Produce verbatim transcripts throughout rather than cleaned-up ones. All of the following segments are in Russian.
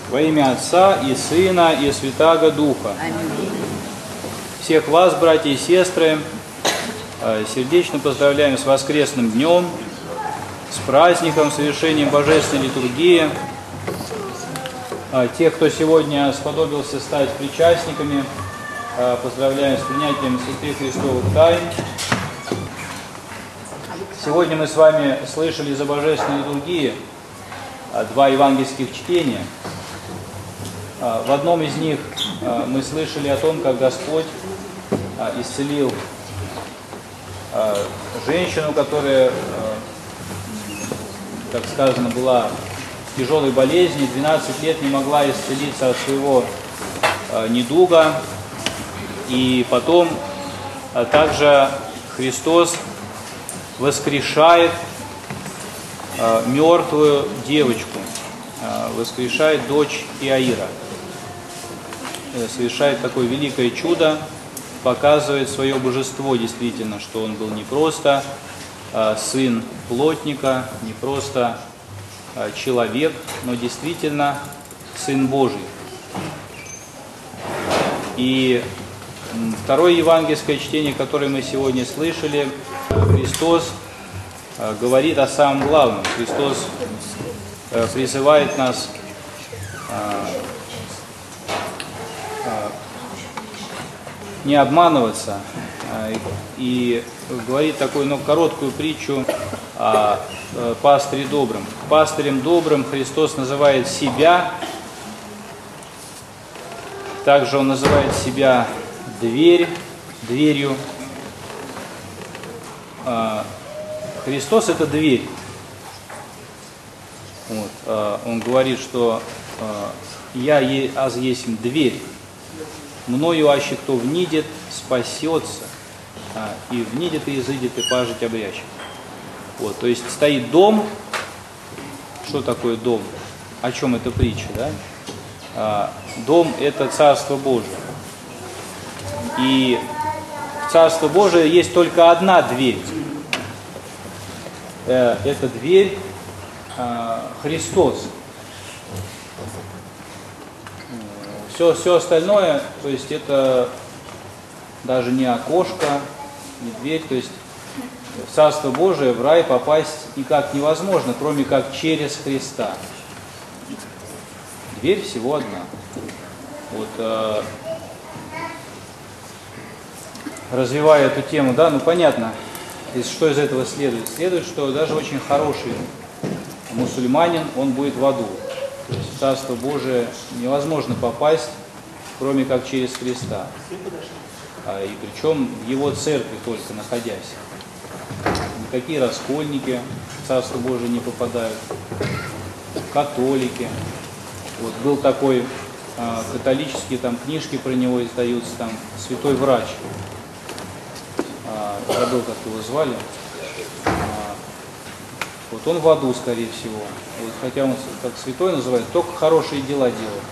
Во имя Отца и Сына и Святаго Духа. Аминь. Всех вас, братья и сестры, сердечно поздравляем с воскресным днем, с праздником, совершением Божественной литургии. Тех, кто сегодня сподобился стать причастниками, поздравляем с принятием святых Христовых тайн. Сегодня мы с вами слышали за Божественной литургии два евангельских чтения. В одном из них мы слышали о том, как Господь исцелил женщину, которая, как сказано, была в тяжелой болезни, двенадцать лет не могла исцелиться от своего недуга. И потом также Христос воскрешает мертвую девочку, воскрешает дочь Иаира. Совершает такое великое чудо, показывает свое божество действительно, что он был не просто а, сын плотника, не просто а, человек, но действительно сын Божий. И второе евангельское чтение, которое мы сегодня слышали, Христос а, говорит о самом главном. Христос а, призывает нас а, не обманываться, и говорит такую, ну, короткую притчу о пастыре добром. Пастырем добрым Христос называет себя, также Он называет себя дверь, дверью. Христос – это дверь. Вот. Он говорит, что «Я аз есмь дверь». Мною аще кто внидет, спасется, а, и внидет, и изыдет, и пажить обрящет. Вот, то есть стоит дом. Что такое дом? О чем эта притча, да? А, дом – это Царство Божие. И в Царство Божие есть только одна дверь. Э, это дверь а, Христос. Все, все остальное, то есть это даже не окошко, не дверь, то есть в Царство Божие, в рай попасть никак невозможно, кроме как через Христа. Дверь всего одна. Вот, э, развивая эту тему, да, ну понятно, что из этого следует? Следует, что даже очень хороший мусульманин, он будет в аду. То есть в Царство Божие невозможно попасть, кроме как через Христа. А, и причем в Его церкви только находясь. Никакие раскольники в Царство Божие не попадают. Католики. Вот был такой а, католический, там книжки про него издаются, там святой врач. А, забыл, как его звали. Вот он в аду, скорее всего. Вот, хотя он как святой называет, только хорошие дела делает.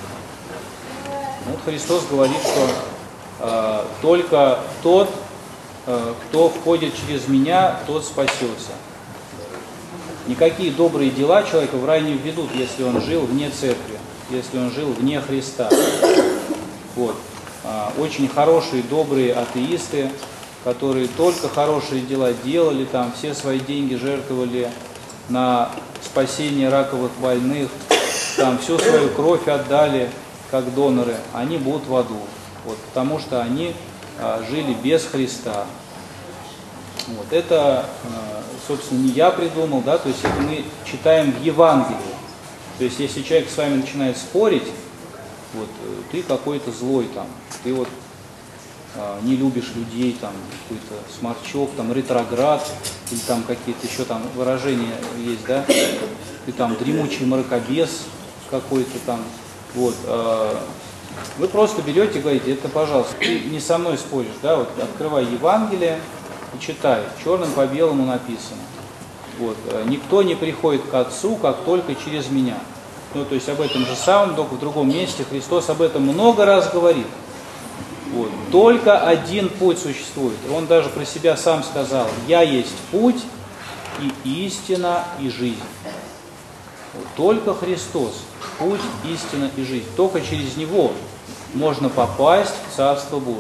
Вот Христос говорит, что э, только тот, э, кто входит через меня, тот спасется. Никакие добрые дела человека в рай не введут, если он жил вне церкви, если он жил вне Христа. Вот. Э, очень хорошие, добрые атеисты, которые только хорошие дела делали, там все свои деньги жертвовали на спасение раковых больных, там всю свою кровь отдали как доноры, они будут в аду, вот, потому что они а, жили без Христа. Вот, это, а, собственно, не я придумал, да, то есть это мы читаем в Евангелии. То есть если человек с вами начинает спорить, вот, ты какой-то злой там, ты вот не любишь людей, там, какой-то сморчок, там, ретроград, или там какие-то еще там выражения есть, да, ты там дремучий мракобес какой-то там, вот, вы просто берете и говорите, это, пожалуйста, ты не со мной споришь, да, вот, открывай Евангелие и читай, черным по белому написано, вот, никто не приходит к Отцу, как только через меня, ну, то есть об этом же самом, только в другом месте Христос об этом много раз говорит. Вот. Только один путь существует. Он даже про себя сам сказал: «Я есть путь и истина и жизнь». Только Христос, путь, истина и жизнь. Только через Него можно попасть в Царство Божие.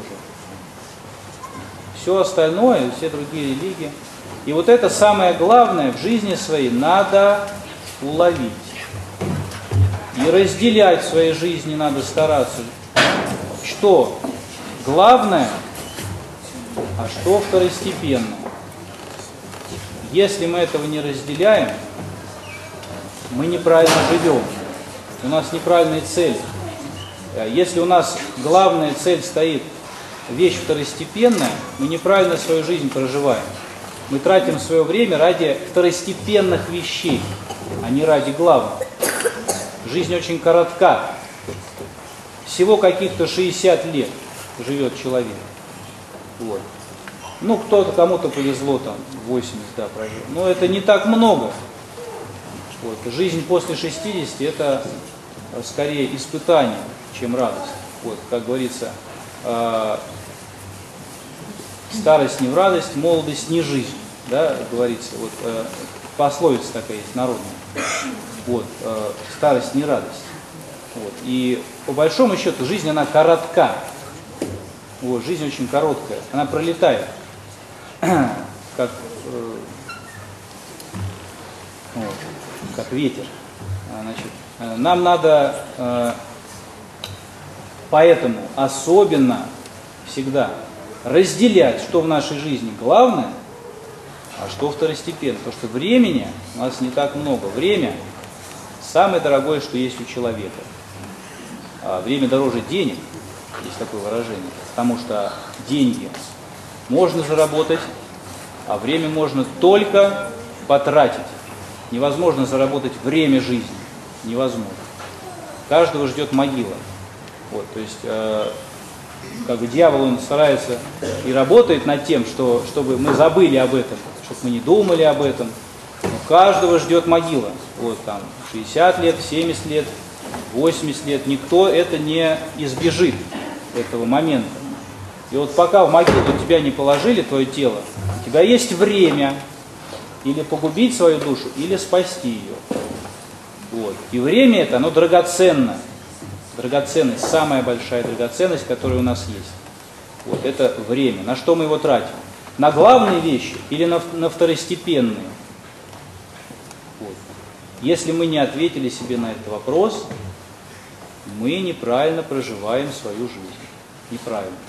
Все остальное, все другие религии. И вот это самое главное в жизни своей надо уловить. И разделять в своей жизни надо стараться, что главное, а что второстепенное. Если мы этого не разделяем, мы неправильно живем, у нас неправильные цели. Если у нас главная цель стоит вещь второстепенная, мы неправильно свою жизнь проживаем. Мы тратим свое время ради второстепенных вещей, а не ради главных. Жизнь очень коротка. Всего каких-то шестьдесят лет живет человек. Вот. Ну, кто-то, кому-то повезло, там, восемьдесят, да, прожил. Но это не так много. Вот. Жизнь после шестидесяти – это скорее испытание, чем радость. Вот, как говорится, э, старость не в радость, молодость не жизнь, да, говорится. Вот, э, пословица такая есть, народная. Вот, э, старость не радость. Вот. И по большому счету жизнь, она коротка. Вот, жизнь очень короткая, она пролетает, как, э, вот, как ветер. Значит, нам надо э, поэтому особенно всегда разделять, что в нашей жизни главное, а что второстепенно. Потому что времени у нас не так много. Время самое дорогое, что есть у человека. А время дороже денег, есть такое выражение. Потому что деньги можно заработать, а время можно только потратить. Невозможно заработать время жизни. Невозможно. Каждого ждет могила. Вот, то есть, э, как бы дьявол, он старается и работает над тем, что, чтобы мы забыли об этом, чтобы мы не думали об этом. Но каждого ждет могила. Вот там шестьдесят лет, семьдесят лет, восемьдесят лет. Никто это не избежит, этого момента. И вот пока в могилу тебя не положили, твое тело, у тебя есть время или погубить свою душу, или спасти ее. Вот. И время это, оно драгоценно. Драгоценность, самая большая драгоценность, которая у нас есть. Вот это время. На что мы его тратим? На главные вещи или на, на второстепенные? Вот. Если мы не ответили себе на этот вопрос, мы неправильно проживаем свою жизнь. Неправильно.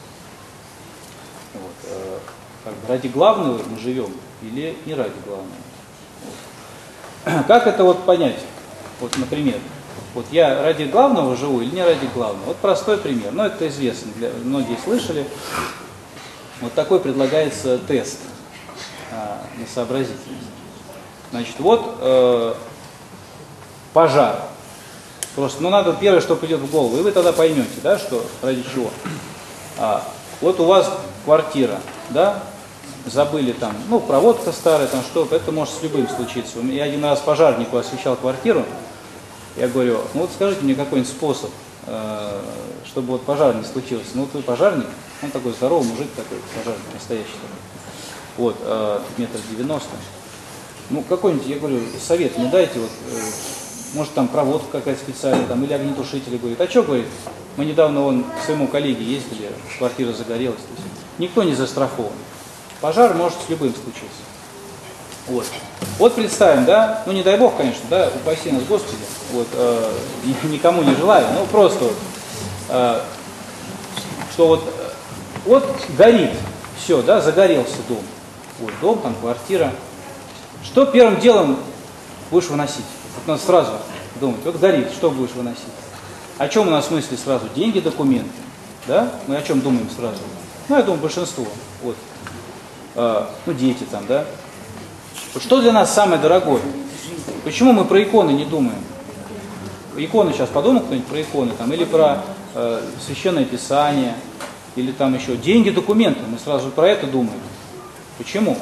Вот. Как бы ради главного мы живем или не ради главного? Вот. Как это вот понять? Вот, например, вот я ради главного живу или не ради главного? Вот простой пример, но это известно, для, многие слышали. Вот такой предлагается тест а, на сообразительность. Значит, вот э, пожар. Просто, ну надо первое, что придет в голову, и вы тогда поймете, да, что ради чего. А, вот у вас квартира, да, забыли там, ну, проводка старая, там что-то, это может с любым случиться. Я один раз пожарнику освещал квартиру, я говорю, ну вот скажите мне какой-нибудь способ, э, чтобы вот пожар не случился. Ну вот вы пожарник, он такой здоровый мужик такой, пожарник настоящий такой, вот, э, метр девяносто. Ну какой-нибудь, я говорю, совет мне дайте, вот, э, может там проводка какая-то специальная, там, или огнетушители, говорит. А что, говорит, мы недавно вон к своему коллеге ездили, квартира загорелась, то есть, никто не застрахован. Пожар может с любым случиться. Вот. Вот представим, да, ну не дай бог, конечно, да, упаси нас Господи, вот, э, никому не желаю, но просто вот, э, что вот, вот горит, все, да, загорелся дом, вот дом, там квартира. Что первым делом будешь выносить? Вот надо сразу думать, вот горит, что будешь выносить? О чем у нас мысли сразу? Деньги, документы, да? Мы о чем думаем сразу? Ну, я думаю, большинство, вот. Э, ну, дети там, да? Что для нас самое дорогое? Почему мы про иконы не думаем? Иконы сейчас подумал кто-нибудь про иконы, там, или про э, священное писание, или там еще деньги, документы. Мы сразу про это думаем. Почему?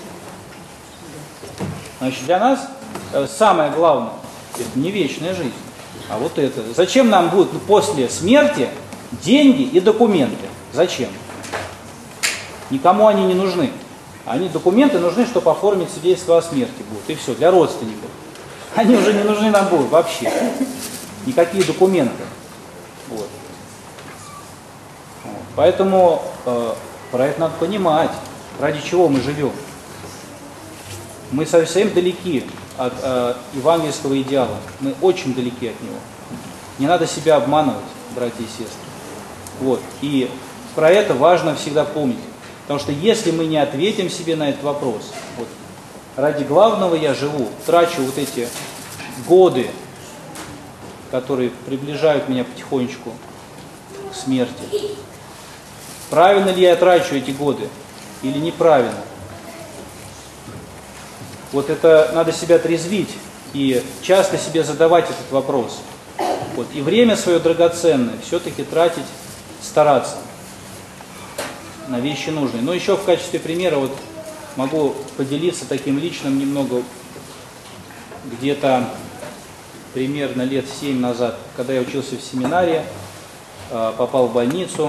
Значит, для нас э, самое главное – это не вечная жизнь, а вот это. Зачем нам будут после смерти деньги и документы? Зачем? Никому они не нужны. Они, документы нужны, чтобы оформить свидетельство о смерти будут. И все, для родственников. Они уже не нужны нам будут вообще. Никакие документы. Вот. Вот. Поэтому э, про это надо понимать, ради чего мы живем. Мы совсем далеки от э, евангельского идеала. Мы очень далеки от него. Не надо себя обманывать, братья и сестры. Вот. И про это важно всегда помнить. Потому что если мы не ответим себе на этот вопрос, вот, ради главного я живу, трачу вот эти годы, которые приближают меня потихонечку к смерти. Правильно ли я трачу эти годы или неправильно? Вот это надо себя трезвить и часто себе задавать этот вопрос. Вот. И время свое драгоценное все-таки тратить, стараться на вещи нужные. Но еще в качестве примера вот могу поделиться таким личным немного, где-то примерно лет семь назад, когда я учился в семинарии, попал в больницу,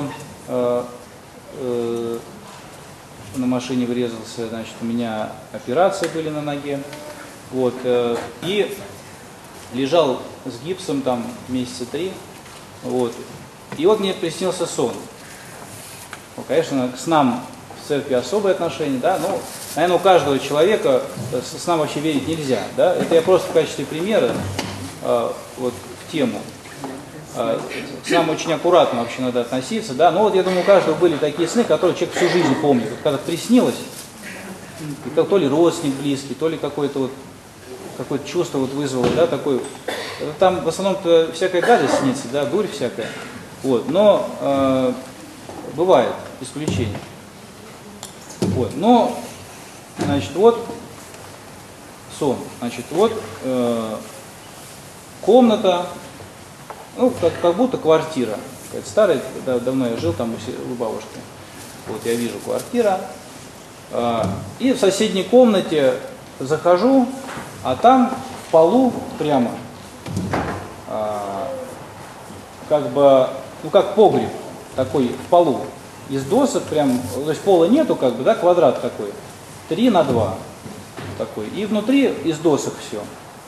на машине врезался, значит, у меня операции были на ноге, вот, и лежал с гипсом там месяца три, вот, и вот мне приснился сон. Ну, конечно, к снам в церкви особое отношение, да, но, наверное, у каждого человека с снам вообще верить нельзя, да, это я просто в качестве примера, э, вот, в тему. Э, к снам очень аккуратно вообще надо относиться, да, но вот я думаю, у каждого были такие сны, которые человек всю жизнь помнит, вот, когда приснилось, и как, то ли родственник близкий, то ли какое-то вот, какое-то чувство вот вызвало, да, такое, там в основном-то всякая гадость снится, да, дурь всякая, вот, но э, бывает исключение. Вот. Но, значит, вот сон. Значит, вот э, комната, ну, как, как будто квартира. Какая-то старая, да, давно я жил там у, у бабушки. Вот я вижу квартира. Э, и в соседней комнате захожу, а там в полу прямо, э, как бы, ну, как погреб такой в полу. Из досок прям, то есть пола нету, как бы, да, квадрат такой, три на два такой, и внутри из досок все.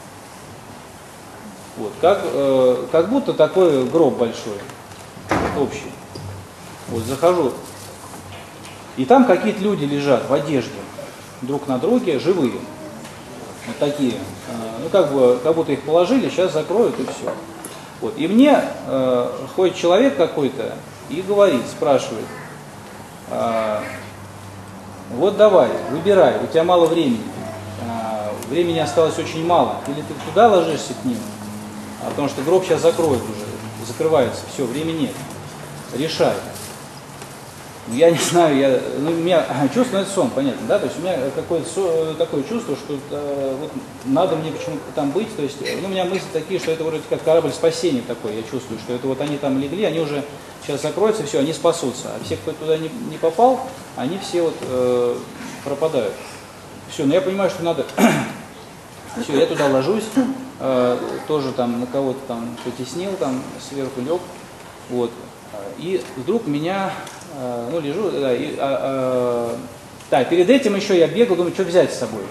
Вот, как, э, как будто такой гроб большой, общий. Вот, захожу, и там какие-то люди лежат в одежде, друг на друге, живые, вот такие, э, ну, как бы, как будто их положили, сейчас закроют и все. Вот, и мне э, ходит человек какой-то и говорит, спрашивает, А, вот давай, выбирай, у тебя мало времени, а, времени осталось очень мало, или ты туда ложишься к ним, а, потому что гроб сейчас закроют уже, закрывается, все, времени нет, решай. Ну, я не знаю, я, ну, у меня чувство, ну, это сон, понятно, да, то есть у меня какое-то такое чувство, что э, вот, надо мне почему-то там быть, то есть, ну, у меня мысли такие, что это вроде как корабль спасения такой, я чувствую, что это вот они там легли, они уже сейчас закроются, все, они спасутся, а все, кто туда не, не попал, они все вот э, пропадают. Все, но я понимаю, что надо, все, я туда ложусь, э, тоже там на кого-то там потеснил, там сверху лег, вот, и вдруг меня... Ну, лежу, да, и, а, а, да, перед этим еще я бегал, думаю, что взять с собой.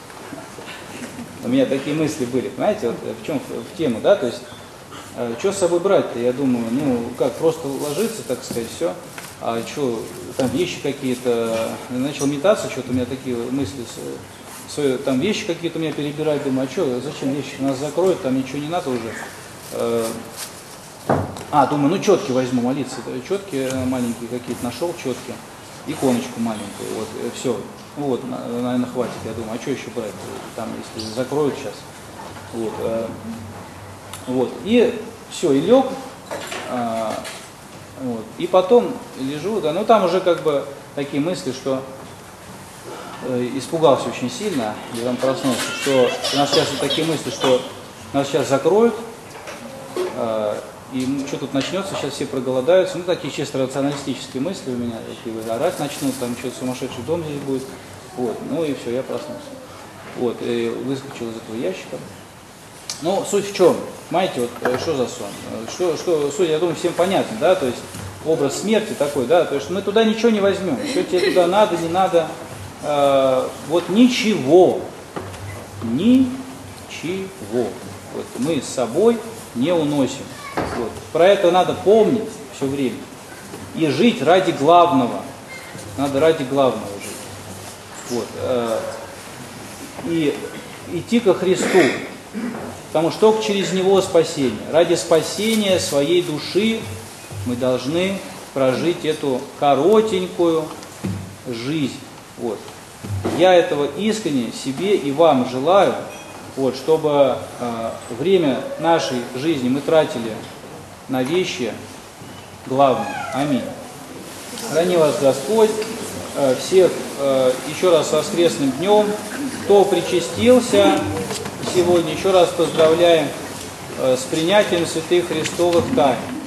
У меня такие мысли были, понимаете, вот в чем в, в тему, да, то есть, а, что с собой брать-то, я думаю, ну, как, просто ложиться, так сказать, все, а что, там вещи какие-то, начал метаться, что-то у меня такие мысли, свои, там вещи какие-то у меня перебирать, думаю, а что, зачем вещи, нас закроют, там ничего не надо уже. А, думаю, ну четки возьму, молиться. Четки маленькие какие-то нашел, четки, иконочку маленькую, вот, все. Ну вот, наверное, хватит, я думаю, а что еще брать, там, если закроют сейчас. Вот, э, вот. И все, и лег, э, вот, и потом лежу, да, ну там уже как бы такие мысли, что э, испугался очень сильно, и там проснулся, что у нас сейчас вот такие мысли, что нас сейчас закроют, э, и что тут начнется, сейчас все проголодаются, ну такие чисто рационалистические мысли у меня, такие, орать начнут, там что-то сумасшедший дом здесь будет, вот, ну и все, я проснулся, вот, и выскочил из этого ящика. Ну, суть в чем, понимаете, вот, что за сон, что, что, суть, я думаю, всем понятно, да, то есть образ смерти такой, да, то есть мы туда ничего не возьмем, что тебе туда надо, не надо, э, вот ничего, ничего. ничего. Вот, мы с собой не уносим. Вот. Про это надо помнить все время. И жить ради главного. Надо ради главного жить. Вот. И идти ко Христу. Потому что только через Него спасение. Ради спасения своей души мы должны прожить эту коротенькую жизнь. Вот. Я этого искренне себе и вам желаю, вот, чтобы э, время нашей жизни мы тратили на вещи главные. Аминь. Храни вас Господь, э, всех э, еще раз с воскресным днем. Кто причастился сегодня, еще раз поздравляем э, с принятием святых Христовых тайн.